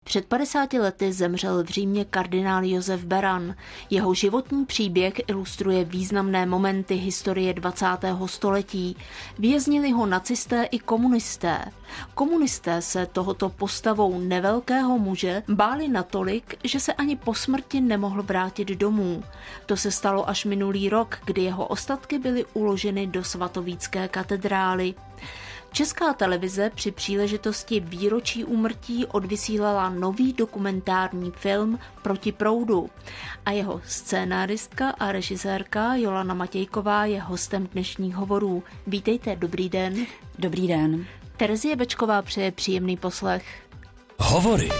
Před 50 lety zemřel v Římě kardinál Josef Beran. Jeho životní příběh ilustruje významné momenty historie 20. století. Věznili ho nacisté i komunisté. Komunisté se tohoto postavou nevelkého muže báli natolik, že se ani po smrti nemohl vrátit domů. To se stalo až minulý rok, kdy jeho ostatky byly uloženy do svatovícké katedrály. Česká televize při příležitosti výročí úmrtí odvysílala nový dokumentární film Proti proudu a jeho scénáristka a režisérka Jolana Matějková je hostem dnešních hovorů. Vítejte, dobrý den. Dobrý den. Terezie Bečková přeje příjemný poslech. Hovory.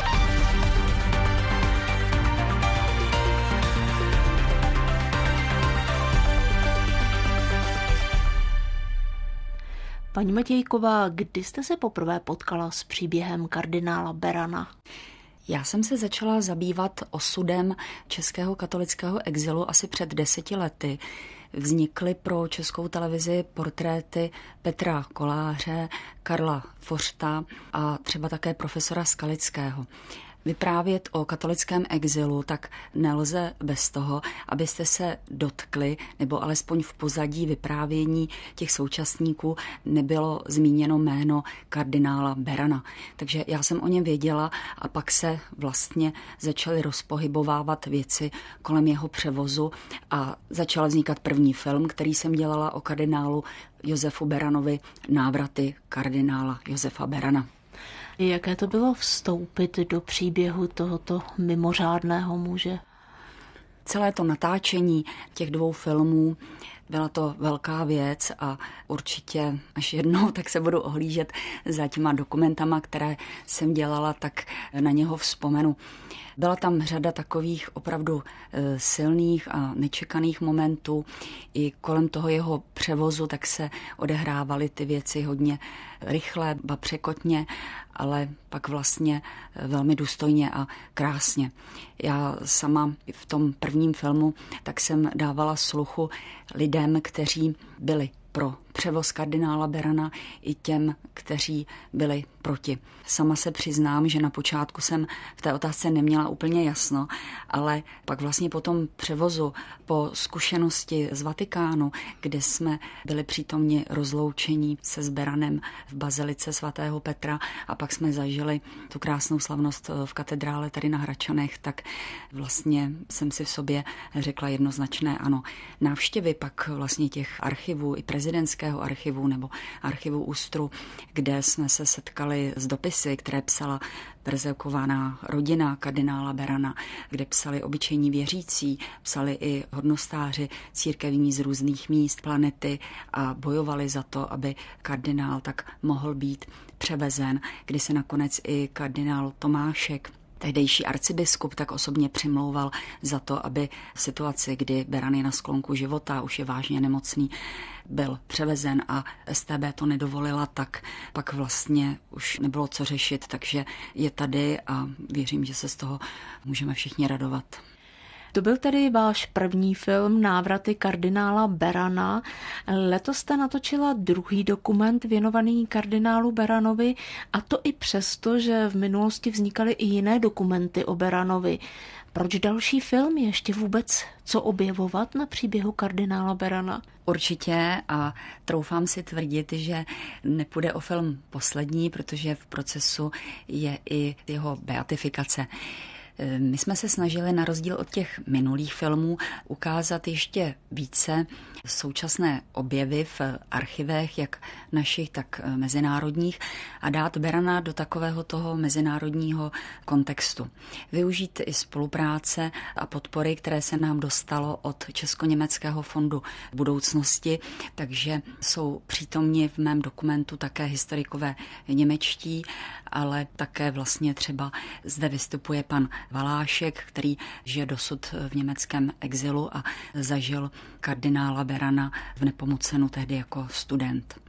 Paní Matějková, kdy jste se poprvé potkala s příběhem kardinála Berana? Já jsem se začala zabývat osudem českého katolického exilu asi před 10 lety. Vznikly pro Českou televizi portréty Petra Koláře, Karla Fořta a třeba také profesora Skalického. Vyprávět o katolickém exilu tak nelze bez toho, abyste se dotkli, nebo alespoň v pozadí vyprávění těch současníků nebylo zmíněno jméno kardinála Berana. Takže já jsem o něm věděla a pak se vlastně začaly rozpohybovávat věci kolem jeho převozu a začal vznikat první film, který jsem dělala o kardinálu Josefu Beranovi, Návraty kardinála Josefa Berana. Jaké to bylo vstoupit do příběhu tohoto mimořádného muže? Celé to natáčení těch 2 filmů byla to velká věc a určitě až jednou tak se budu ohlížet za těma dokumentama, které jsem dělala, tak na něho vzpomenu. Byla tam řada takových opravdu silných a nečekaných momentů. I kolem toho jeho převozu tak se odehrávaly ty věci hodně rychle, ba překotně, ale pak vlastně velmi důstojně a krásně. Já sama v tom prvním filmu tak jsem dávala sluchu lidem, kteří byli pro převoz kardinála Berana i těm, kteří byli proti. Sama se přiznám, že na počátku jsem v té otázce neměla úplně jasno, ale pak vlastně po tom převozu, po zkušenosti z Vatikánu, kde jsme byli přítomni rozloučení se s Beranem v bazilice svatého Petra a pak jsme zažili tu krásnou slavnost v katedrále tady na Hradčanech, tak vlastně jsem si v sobě řekla jednoznačné ano. Návštěvy pak vlastně těch archivů i prezidentského archivu nebo archivu ÚSTRu, kde jsme se setkali s dopisy, které psala perzekvovaná rodina kardinála Berana, kde psali obyčejní věřící, psali i hodnostáři církevní z různých míst planety a bojovali za to, aby kardinál tak mohl být převezen, kdy se nakonec i kardinál Tomášek, tehdejší arcibiskup, tak osobně přimlouval za to, aby v situaci, kdy Beran je na sklonku života, už je vážně nemocný, byl převezen a StB to nedovolila, tak pak vlastně už nebylo co řešit, takže je tady a věřím, že se z toho můžeme všichni radovat. To byl tedy váš první film Návraty kardinála Berana. Letos jste natočila druhý dokument věnovaný kardinálu Beranovi, a to i přesto, že v minulosti vznikaly i jiné dokumenty o Beranovi. Proč další film? Je ještě vůbec co objevovat na příběhu kardinála Berana? Určitě a troufám si tvrdit, že nepůjde o film poslední, protože v procesu je i jeho beatifikace. My jsme se snažili na rozdíl od těch minulých filmů ukázat ještě více současné objevy v archivech, jak našich, tak mezinárodních, a dát Berana do takového toho mezinárodního kontextu. Využít i spolupráce a podpory, které se nám dostalo od Česko-německého fondu budoucnosti, takže jsou přítomni v mém dokumentu také historikové němečtí, ale také vlastně třeba zde vystupuje pan Valášek, který žije dosud v německém exilu a zažil kardinála Berana v Nepomucenu tehdy jako student.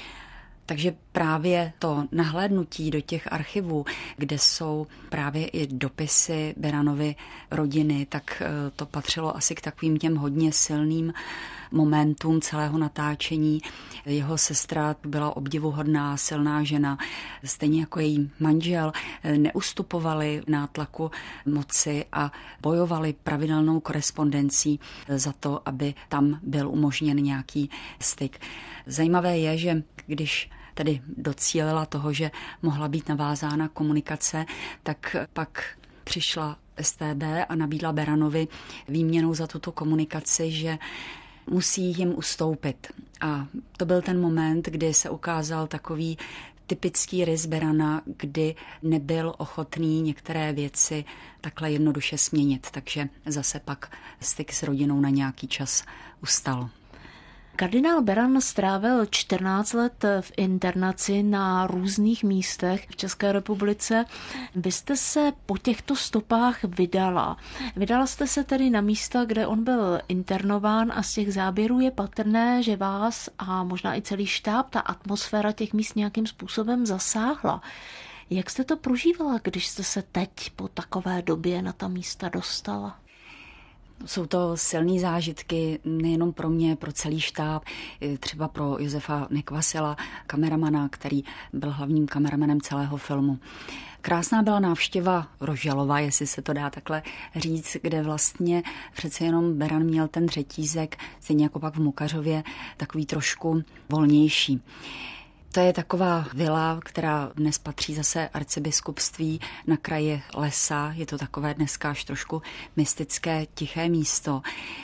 Takže právě to nahlédnutí do těch archivů, kde jsou právě i dopisy Beranovy rodiny, tak to patřilo asi k takovým těm hodně silným momentum celého natáčení. Jeho sestra byla obdivuhodná, silná žena, stejně jako její manžel, neustupovali nátlaku moci a bojovali pravidelnou korespondencí za to, aby tam byl umožněn nějaký styk. Zajímavé je, že když tedy docílila toho, že mohla být navázána komunikace, tak pak přišla STB a nabídla Beranovi výměnou za tuto komunikaci, že musí jim ustoupit. A to byl ten moment, kdy se ukázal takový typický rys Berana, kdy nebyl ochotný některé věci takhle jednoduše směnit, takže zase pak styk s rodinou na nějaký čas ustal. Kardinál Beran strávil 14 let v internaci na různých místech v České republice. Vy jste se po těchto stopách vydala. Vydala jste se tedy na místa, kde on byl internován a z těch záběrů je patrné, že vás a možná i celý štáb, ta atmosféra těch míst nějakým způsobem zasáhla. Jak jste to prožívala, když jste se teď po takové době na ta místa dostala? Jsou to silné zážitky nejenom pro mě, pro celý štáb, třeba pro Josefa Nekvasila, kameramana, který byl hlavním kameramanem celého filmu. Krásná byla návštěva Rožalova, jestli se to dá takhle říct, kde vlastně přece jenom Beran měl ten řetízek, stejně jako pak v Mukařově, takový trošku volnější. To je taková vila, která dnes patří zase arcibiskupství na kraji lesa. Je to takové dneska až trošku mystické, tiché místo.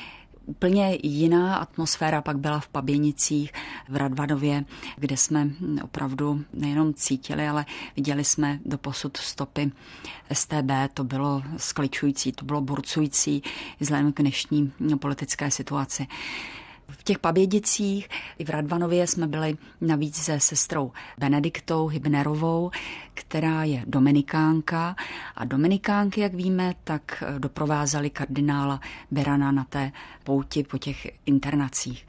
Úplně jiná atmosféra pak byla v Paběnicích, v Radvanově, kde jsme opravdu nejenom cítili, ale viděli jsme doposud stopy STB. To bylo skličující, to bylo burcující vzhledem k dnešní politické situaci. V těch Pabědicích i v Radvanově jsme byli navíc se sestrou Benediktou Hybnerovou, která je dominikánka a dominikánky, jak víme, tak doprovázeli kardinála Berana na té pouti po těch internacích.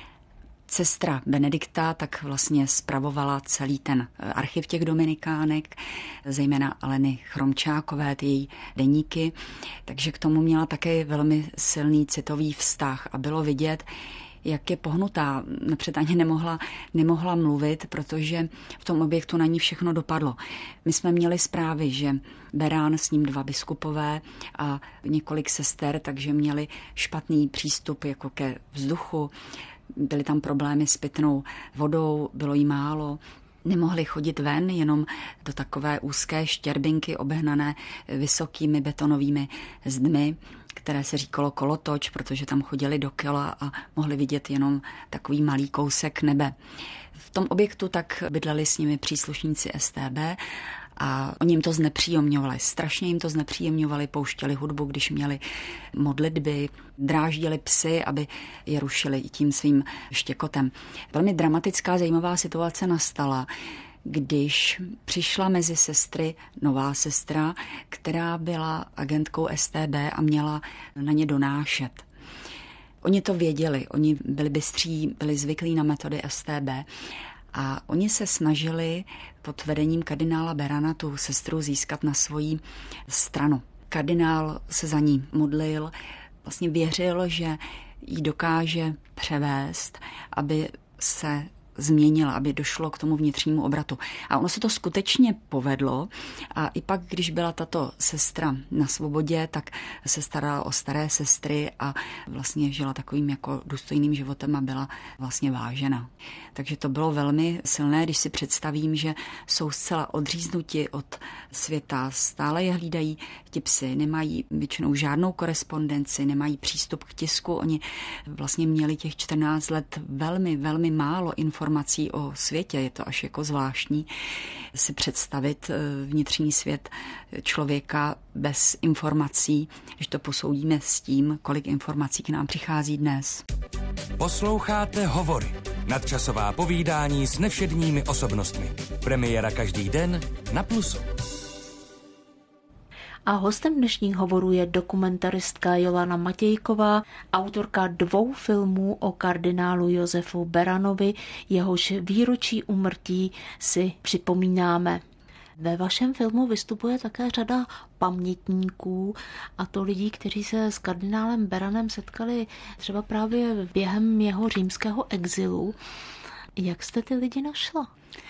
Sestra Benedikta tak vlastně spravovala celý ten archiv těch dominikánek, zejména Aleny Chromčákové, ty její deníky, takže k tomu měla také velmi silný citový vztah a bylo vidět, jak je pohnutá. Napřed ani nemohla mluvit, protože v tom objektu na ní všechno dopadlo. My jsme měli zprávy, že Beran, s ním 2 biskupové a několik sester, takže měli špatný přístup jako ke vzduchu. Byly tam problémy s pitnou vodou, bylo jí málo. Nemohli chodit ven, jenom do takové úzké štěrbinky obehnané vysokými betonovými zdmi, které se říkalo kolotoč, protože tam chodili dokola a mohli vidět jenom takový malý kousek nebe. V tom objektu tak bydleli s nimi příslušníci STB a oni jim to znepříjemňovali. Strašně jim to znepříjemňovali, pouštěli hudbu, když měli modlitby, dráždili psy, aby je rušili i tím svým štěkotem. Velmi dramatická, zajímavá situace nastala, když přišla mezi sestry nová sestra, která byla agentkou STB a měla na ně donášet. Oni to věděli, oni byli bystří, byli zvyklí na metody STB a oni se snažili pod vedením kardinála Berana tu sestru získat na svoji stranu. Kardinál se za ní modlil, vlastně věřil, že ji dokáže převést, aby se změnila, aby došlo k tomu vnitřnímu obratu. A ono se to skutečně povedlo a i pak, když byla tato sestra na svobodě, tak se starala o staré sestry a vlastně žila takovým jako důstojným životem a byla vlastně vážena. Takže to bylo velmi silné, když si představím, že jsou zcela odříznuti od světa, stále je hlídají ti psi, nemají většinou žádnou korespondenci, nemají přístup k tisku, oni vlastně měli těch 14 let velmi, velmi málo informací o světě, je to až jako zvláštní si představit vnitřní svět člověka bez informací, když to posoudíme s tím, kolik informací k nám přichází dnes. Posloucháte Hovory, nadčasová povídání s nevšedními osobnostmi. Premiéra každý den na Plusu. A hostem dnešních hovorů je dokumentaristka Jolana Matějková, autorka 2 filmů o kardinálu Josefu Beranovi, jehož výročí úmrtí si připomínáme. Ve vašem filmu vystupuje také řada pamětníků, a to lidí, kteří se s kardinálem Beranem setkali třeba právě během jeho římského exilu. Jak jste ty lidi našla?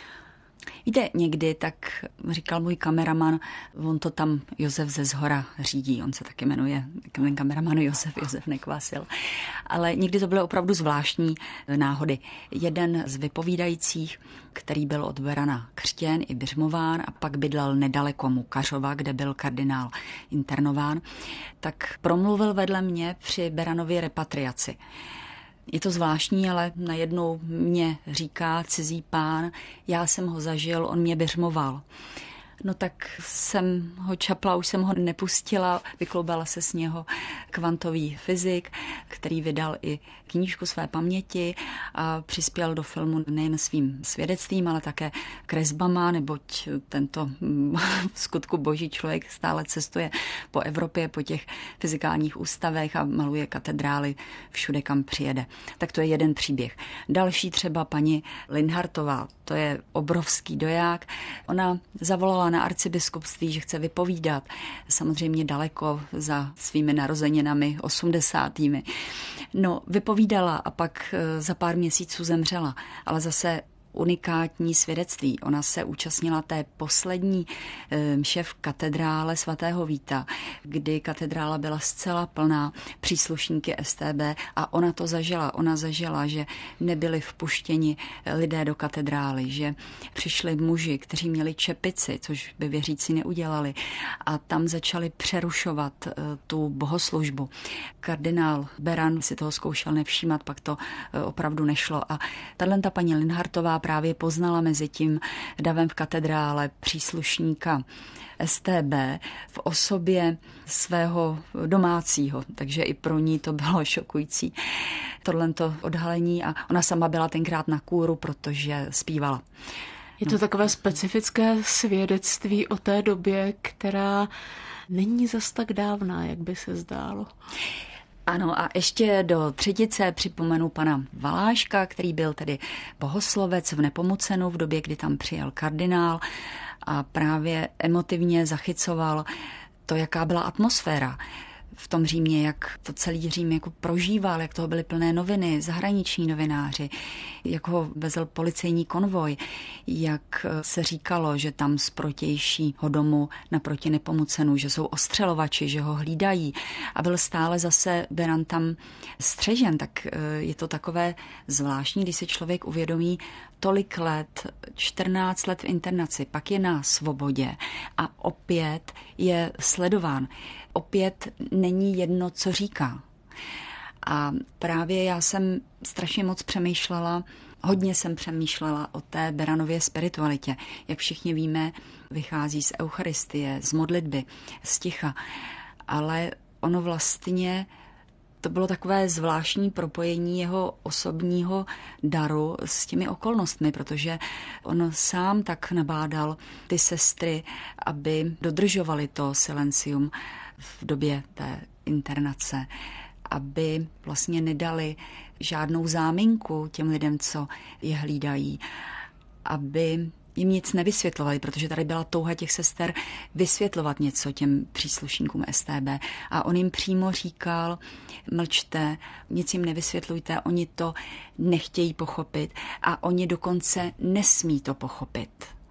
Víte, někdy, tak říkal můj kameraman, on to tam Josef ze Zhora řídí, on se taky jmenuje, ten kameraman Josef Nekvasil. Ale někdy to byly opravdu zvláštní náhody. Jeden z vypovídajících, který byl od Berana křtěn i biřmován a pak bydlel nedaleko Mukařova, kde byl kardinál internován, tak promluvil vedle mě při Beranově repatriaci. Je to zvláštní, ale najednou mě říká cizí pán, já jsem ho zažil, on mě biřmoval. No tak jsem ho čapla, už jsem ho nepustila, vykloubala se z něho kvantový fyzik, který vydal i knížku své paměti a přispěl do filmu nejen svým svědectvím, ale také kresbama, neboť tento v skutku boží člověk stále cestuje po Evropě, po těch fyzikálních ústavech a maluje katedrály všude, kam přijede. Tak to je jeden příběh. Další třeba paní Linhartová, to je obrovský doják. Ona zavolala na arcibiskupství, že chce vypovídat, samozřejmě daleko za svými narozeninami 80. No, vypovídala a pak za pár měsíců zemřela, ale zase unikátní svědectví. Ona se účastnila té poslední mše v katedrále svatého Víta, kdy katedrála byla zcela plná příslušníky StB a ona to zažila. Ona zažila, že nebyli vpuštěni lidé do katedrály, že přišli muži, kteří měli čepici, což by věřící neudělali, a tam začali přerušovat tu bohoslužbu. Kardinál Beran si toho zkoušel nevšímat, pak to opravdu nešlo a tato paní Linhartová právě poznala mezi tím davem v katedrále příslušníka StB v osobě svého domácího, takže i pro ní to bylo šokující tohleto odhalení a ona sama byla tenkrát na kůru, protože zpívala. Je to takové specifické svědectví o té době, která není zas tak dávná, jak by se zdálo. Ano, a ještě do třetice připomenu pana Valáška, který byl tedy bohoslovec v Nepomucenu v době, kdy tam přijel kardinál a právě emotivně zachycoval to, jaká byla atmosféra v tom Římě, jak to celý Řím jako prožíval, jak toho byly plné noviny, zahraniční novináři, jak ho vezl policejní konvoj, jak se říkalo, že tam z protějšího domu naproti Nepomucenu, že jsou ostřelovači, že ho hlídají a byl stále zase Beran tam střežen, tak je to takové zvláštní, když si člověk uvědomí tolik let, 14 let v internaci, pak je na svobodě a opět je sledován. Opět není jedno, co říká. A právě já jsem strašně moc přemýšlela, hodně jsem přemýšlela o té Beranově spiritualitě. Jak všichni víme, vychází z eucharistie, z modlitby, z ticha. Ale ono vlastně to bylo takové zvláštní propojení jeho osobního daru s těmi okolnostmi, protože on sám tak nabádal ty sestry, aby dodržovali to silencium v době té internace, aby vlastně nedali žádnou záminku těm lidem, co je hlídají, aby jim nic nevysvětlovali, protože tady byla touha těch sester vysvětlovat něco těm příslušníkům StB. A on jim přímo říkal, mlčte, nic jim nevysvětlujte, oni to nechtějí pochopit a oni dokonce nesmí to pochopit.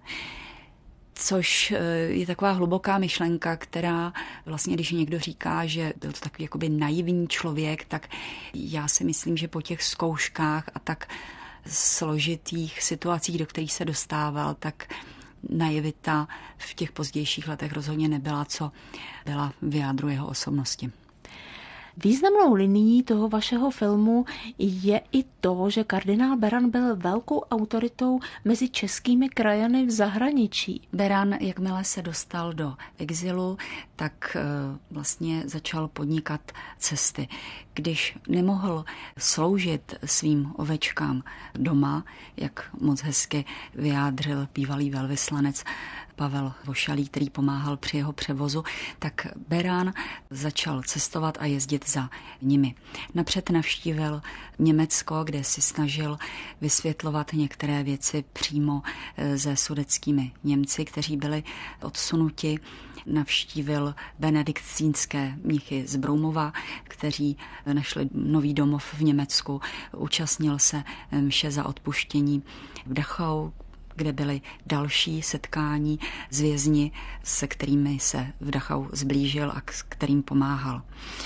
Což je taková hluboká myšlenka, která vlastně, když někdo říká, že byl to takový jakoby naivní člověk, tak já si myslím, že po těch zkouškách a tak složitých situacích, do kterých se dostával, tak naivita v těch pozdějších letech rozhodně nebyla, co byla v jádru jeho osobnosti. Významnou linií toho vašeho filmu je i to, že kardinál Beran byl velkou autoritou mezi českými krajany v zahraničí. Beran, jakmile se dostal do exilu, tak vlastně začal podnikat cesty. Když nemohl sloužit svým ovečkám doma, jak moc hezky vyjádřil bývalý velvyslanec Pavel Vošalý, který pomáhal při jeho převozu, tak Beran začal cestovat a jezdit za nimi. Napřed navštívil Německo, kde si snažil vysvětlovat některé věci přímo se sudetskými Němci, kteří byli odsunuti. Navštívil benediktínské mnichy z Broumova, kteří našli nový domov v Německu. Účastnil se mše za odpuštění v Dachau, kde byly další setkání s vězni, se kterými se v Dachau zblížil a s kterým pomáhal.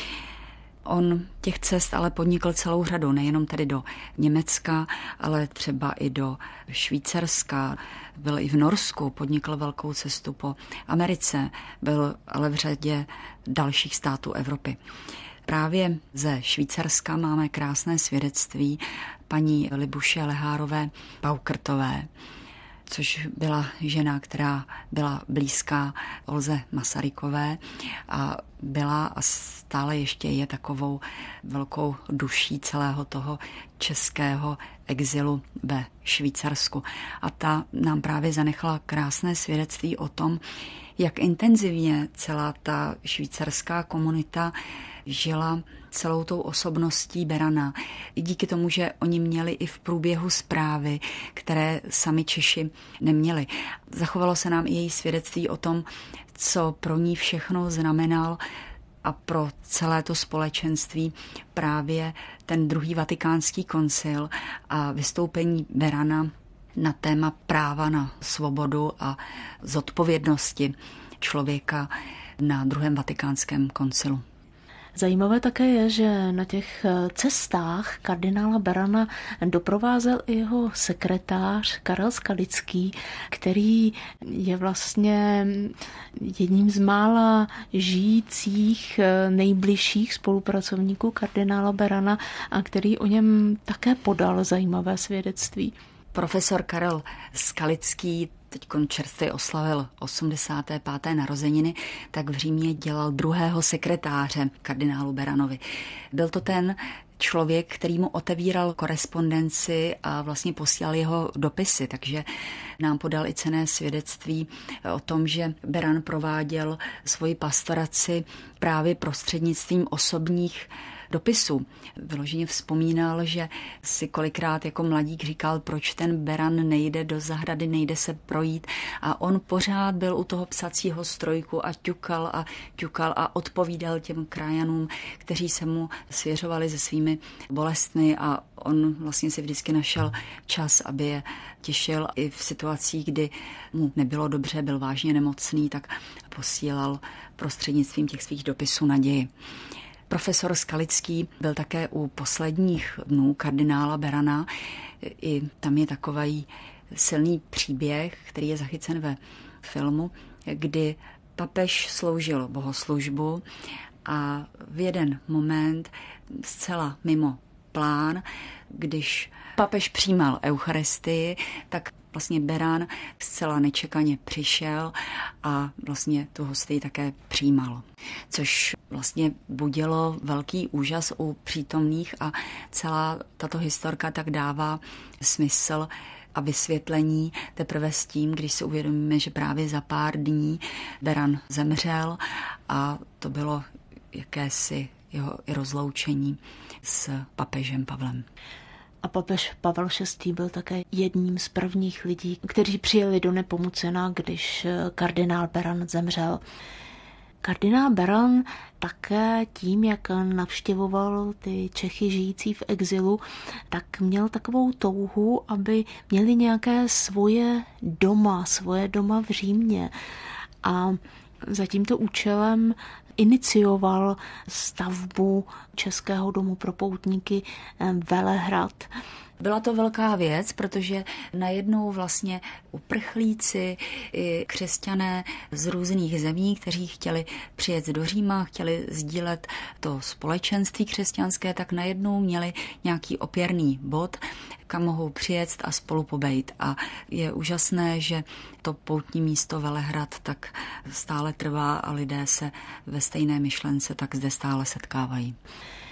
On těch cest ale podnikl celou řadu, nejenom tedy do Německa, ale třeba i do Švýcarska. Byl i v Norsku, podnikl velkou cestu po Americe, byl ale v řadě dalších států Evropy. Právě ze Švýcarska máme krásné svědectví paní Libuše Lehárové Paukrtové, což byla žena, která byla blízká Olze Masarykové a byla a stále ještě je takovou velkou duší celého toho českého exilu ve Švýcarsku. A ta nám právě zanechala krásné svědectví o tom, jak intenzivně celá ta švýcarská komunita žila celou tou osobností Berana. I díky tomu, že oni měli i v průběhu zprávy, které sami Češi neměli. Zachovalo se nám i její svědectví o tom, co pro ní všechno znamenal a pro celé to společenství právě ten druhý vatikánský koncil a vystoupení Berana na téma práva na svobodu a zodpovědnosti člověka na druhém vatikánském koncilu. Zajímavé také je, že na těch cestách kardinála Berana doprovázel i jeho sekretář Karel Skalický, který je vlastně jedním z mála žijících nejbližších spolupracovníků kardinála Berana a který o něm také podal zajímavé svědectví. Profesor Karel Skalický teď čerstvě oslavil 85. narozeniny, tak v Římě dělal druhého sekretáře kardinálu Beranovi. Byl to ten člověk, který mu otevíral korespondenci a vlastně posílal jeho dopisy, takže nám podal i cenné svědectví o tom, že Beran prováděl svoji pastoraci právě prostřednictvím osobních dopisů. Vyloženě vzpomínal, že si kolikrát jako mladík říkal, proč ten Beran nejde do zahrady, nejde se projít a on pořád byl u toho psacího strojku a ťukal a odpovídal těm krajanům, kteří se mu svěřovali se svými bolestmi a on vlastně si vždycky našel čas, aby je těšil i v situacích, kdy mu nebylo dobře, byl vážně nemocný, tak posílal prostřednictvím těch svých dopisů naději. Profesor Skalický byl také u posledních dnů kardinála Berana. I tam je takový silný příběh, který je zachycen ve filmu, kdy papež sloužil bohoslužbu a v jeden moment zcela mimo plán, když papež přijímal eucharistii, tak vlastně Beran zcela nečekaně přišel a vlastně tu hostii také přijímal. Což vlastně budilo velký úžas u přítomných a celá tato historka tak dává smysl a vysvětlení teprve s tím, když si uvědomíme, že právě za pár dní Beran zemřel a to bylo jakési jeho i rozloučení s papežem Pavlem. A papež Pavel VI. Byl také jedním z prvních lidí, kteří přijeli do Nepomucena, když kardinál Beran zemřel. Kardinál Beran také tím, jak navštěvoval ty Čechy žijící v exilu, tak měl takovou touhu, aby měli nějaké svoje doma v Římě. A za tímto účelem inicioval stavbu Českého domu pro poutníky Velehrad. Byla to velká věc, protože najednou vlastně uprchlíci i křesťané z různých zemí, kteří chtěli přijet do Říma, chtěli sdílet to společenství křesťanské, tak najednou měli nějaký opěrný bod, kam mohou přijet a spolu pobejt. A je úžasné, že to poutní místo Velehrad tak stále trvá a lidé se ve stejné myšlence tak zde stále setkávají.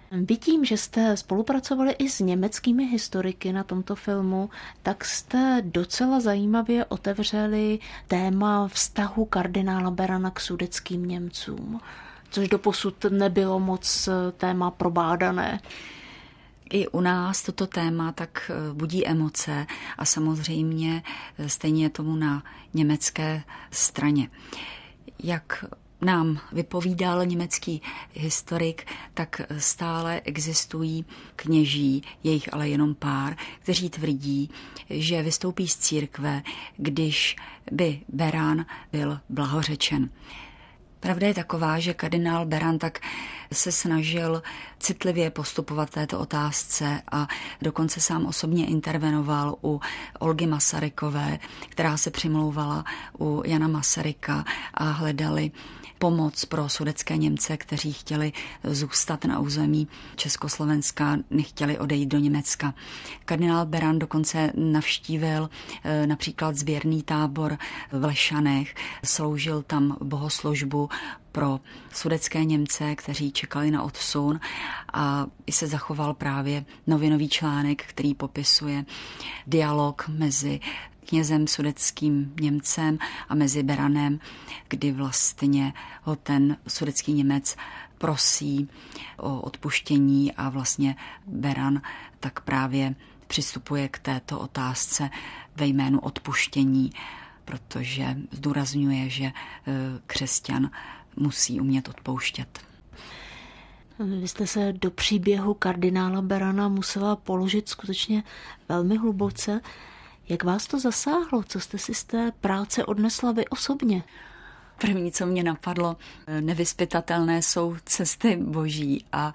Vy tím, že jste spolupracovali i s německými historiky na tomto filmu, tak jste docela zajímavě otevřeli téma vztahu kardinála Berana k sudetským Němcům, což doposud nebylo moc téma probádané. I u nás toto téma tak budí emoce a samozřejmě stejně je tomu na německé straně. Jak nám vypovídal německý historik, tak stále existují kněží, jejich ale jenom pár, kteří tvrdí, že vystoupí z církve, když by Beran byl blahořečen. Pravda je taková, že kardinál Beran tak se snažil citlivě postupovat v této otázce a dokonce sám osobně intervenoval u Olgy Masarykové, která se přimlouvala u Jana Masaryka a hledali pomoc pro sudetské Němce, kteří chtěli zůstat na území Československa, nechtěli odejít do Německa. Kardinál Beran dokonce navštívil například sběrný tábor v Lešanech, sloužil tam bohoslužbu pro sudetské Němce, kteří čekali na odsun a i se zachoval právě novinový článek, který popisuje dialog mezi knězem sudetským Němcem a mezi Beranem, kdy vlastně ho ten sudecký Němec prosí o odpuštění a vlastně Beran tak právě přistupuje k této otázce ve jménu odpuštění, protože zdůrazňuje, že křesťan musí umět odpouštět. Vy jste se do příběhu kardinála Berana musela položit skutečně velmi hluboce. Jak vás to zasáhlo? Co jste si z té práce odnesla vy osobně? První, co mě napadlo, nevyzpytatelné jsou cesty boží a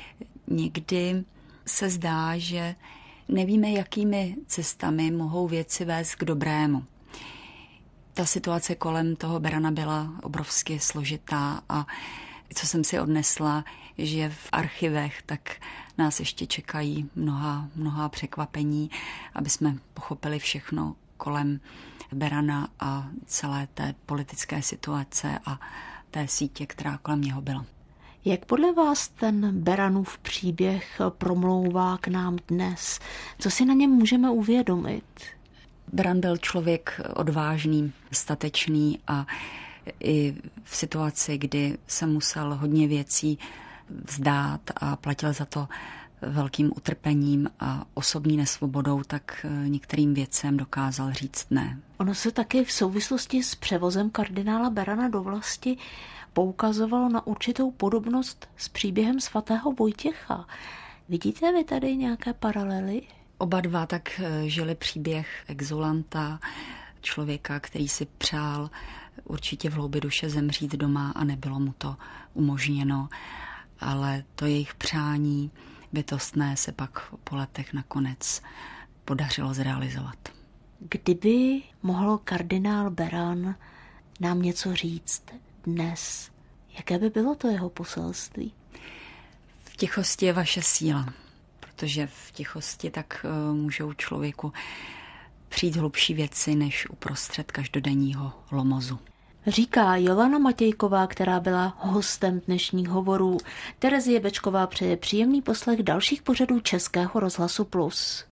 někdy se zdá, že nevíme, jakými cestami mohou věci vést k dobrému. Ta situace kolem toho Berana byla obrovsky složitá a co jsem si odnesla, že v archivech tak nás ještě čekají mnoha překvapení, aby jsme pochopili všechno kolem Berana a celé té politické situace a té sítě, která kolem něho byla. Jak podle vás ten Beranův příběh promlouvá k nám dnes? Co si na něm můžeme uvědomit? Beran byl člověk odvážný, statečný a i v situaci, kdy se musel hodně věcí vzdát a platil za to velkým utrpením a osobní nesvobodou, tak některým věcem dokázal říct ne. Ono se taky v souvislosti s převozem kardinála Berana do vlasti poukazovalo na určitou podobnost s příběhem svatého Vojtěcha. Vidíte vy tady nějaké paralely? Oba dva tak žili příběh exulanta, člověka, který si přál určitě v hloubi duše zemřít doma a nebylo mu to umožněno, ale to jejich přání bytostné se pak po letech nakonec podařilo zrealizovat. Kdyby mohl kardinál Beran nám něco říct dnes, jaké by bylo to jeho poselství? V tichosti je vaše síla, protože v tichosti tak můžou člověku přijít hlubší věci než uprostřed každodenního lomozu. Říká Jolana Matějková, která byla hostem dnešních hovorů. Terezie Bečková přeje příjemný poslech dalších pořadů Českého rozhlasu Plus.